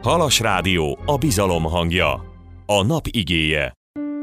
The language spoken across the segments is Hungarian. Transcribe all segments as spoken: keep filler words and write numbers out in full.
Halas Rádió, a bizalom hangja. A nap igéje.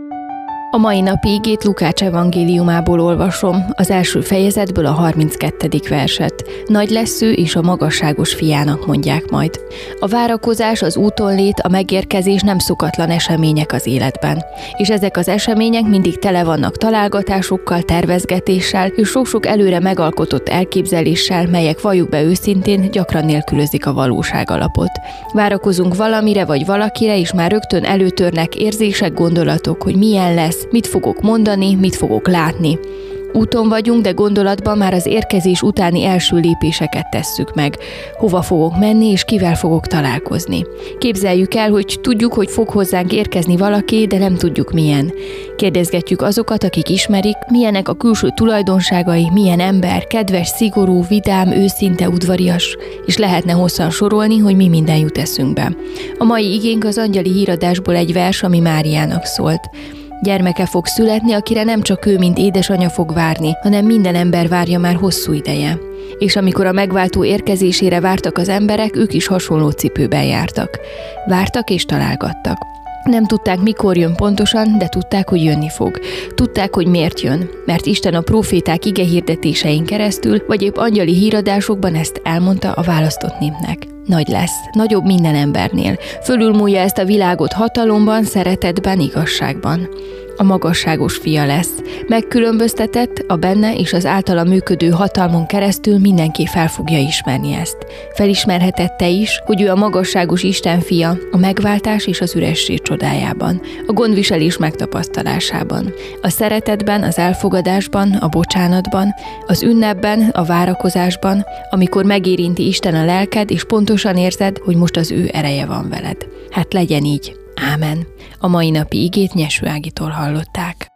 A mai napi igét Lukács evangéliumából olvasom, az első fejezetből a harminckettedik verset. Nagy lesz ő, és a magasságos fiának mondják majd. A várakozás, az útonlét, a megérkezés nem szokatlan események az életben. És ezek az események mindig tele vannak találgatásokkal, tervezgetéssel, és sok-sok előre megalkotott elképzeléssel, melyek valljuk be őszintén, gyakran nélkülözik a valóság alapot. Várakozunk valamire vagy valakire, és már rögtön előtörnek érzések, gondolatok, hogy milyen lesz, mit fogok mondani, mit fogok látni. Úton vagyunk, de gondolatban már az érkezés utáni első lépéseket tesszük meg. Hova fogok menni, és kivel fogok találkozni. Képzeljük el, hogy tudjuk, hogy fog hozzánk érkezni valaki, de nem tudjuk milyen. Kérdezgetjük azokat, akik ismerik, milyenek a külső tulajdonságai, milyen ember, kedves, szigorú, vidám, őszinte, udvarias, és lehetne hosszan sorolni, hogy mi minden jut eszünkbe. A mai igénk az angyali híradásból egy vers, ami Máriának szólt. Gyermeke fog születni, akire nem csak ő, mint édesanyja fog várni, hanem minden ember várja már hosszú ideje. És amikor a megváltó érkezésére vártak az emberek, ők is hasonló cipőben jártak. Vártak és találgattak. Nem tudták, mikor jön pontosan, de tudták, hogy jönni fog. Tudták, hogy miért jön, mert Isten a próféták igehirdetésein keresztül, vagy épp angyali híradásokban ezt elmondta a választott népnek. Nagy lesz, nagyobb minden embernél. Fölülmúlja ezt a világot hatalomban, szeretetben, igazságban. A magasságos fia lesz. Megkülönböztetett, a benne és az általa működő hatalmon keresztül mindenki fel fogja ismerni ezt. Felismerheted te is, hogy ő a magasságos Isten fia, a megváltás és az üresség csodájában, a gondviselés megtapasztalásában, a szeretetben, az elfogadásban, a bocsánatban, az ünnepben, a várakozásban, amikor megérinti Isten a lelked, és pontosan érzed, hogy most az ő ereje van veled. Hát legyen így. Ámen. A mai napi igét Nyeső Ágitól hallották.